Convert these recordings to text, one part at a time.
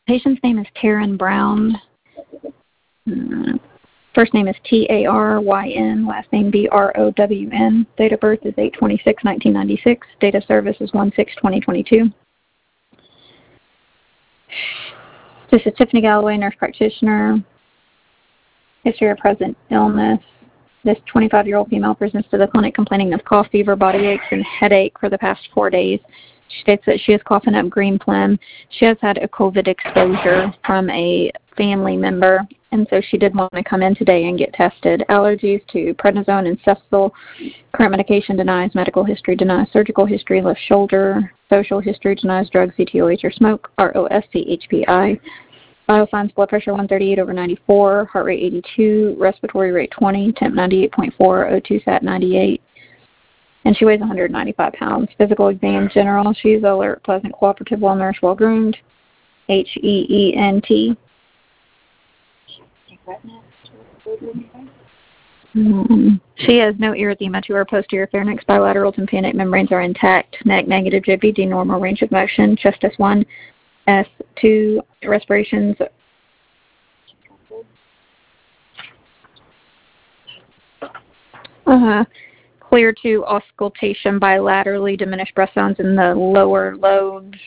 Patient's name is Taryn Brown. First name is Taryn, last name Brown. Date of birth is 8/26/1996. Date of service is 1/6/2022. This is Tiffany Galloway, nurse practitioner. History of present illness. This 25-year-old female presents to the clinic complaining of cough, fever, body aches, and headache for the past 4 days. She states that she is coughing up green phlegm. She has had a COVID exposure from a family member, and so she did want to come in today and get tested. Allergies to prednisone and Cefzil. Current medication denies. Medical history denies. Surgical history, left shoulder. Social history denies drugs, CTOH, or smoke, ROSC-HPI. Vital signs: blood pressure 138/94, heart rate 82, respiratory rate 20, temp 98.4, O2 sat 98. And she weighs 195 pounds. Physical exam, general. She's alert, pleasant, cooperative, well-nourished, well-groomed. HEENT. She has no erythema to her posterior pharynx. Bilateral tympanic membranes are intact. Neck negative, JVD, normal range of motion. Chest S1, S2, respirations. Clear to auscultation, bilaterally diminished breath sounds in the lower lobes.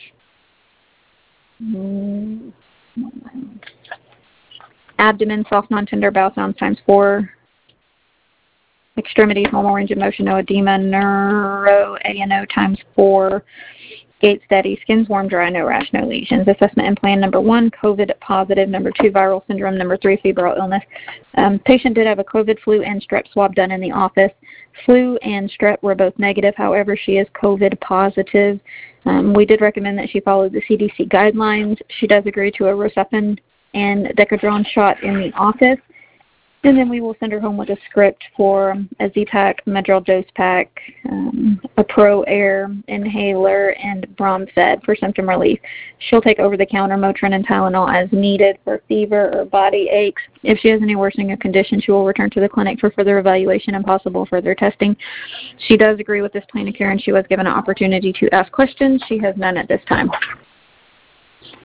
Abdomen, soft, non-tender, bowel sounds ×4. Extremities, normal range of motion, no edema. Neuro, ANO ×4. Gait steady, skin's warm, dry, no rash, no lesions. Assessment and plan: number 1, COVID positive; number 2, viral syndrome; number 3, febrile illness. Patient did have a COVID, flu, and strep swab done in the office. Flu and strep were both negative. However, she is COVID positive. We did recommend that she follow the CDC guidelines. She does agree to a Rocephin and Decadron shot in the office. And then we will send her home with a script for a Z-Pack, Medrol dose pack, a Pro Air inhaler, and Bromfed for symptom relief. She'll take over-the-counter Motrin and Tylenol as needed for fever or body aches. If she has any worsening of condition, she will return to the clinic for further evaluation and possible further testing. She does agree with this plan of care, and she was given an opportunity to ask questions. She has none at this time.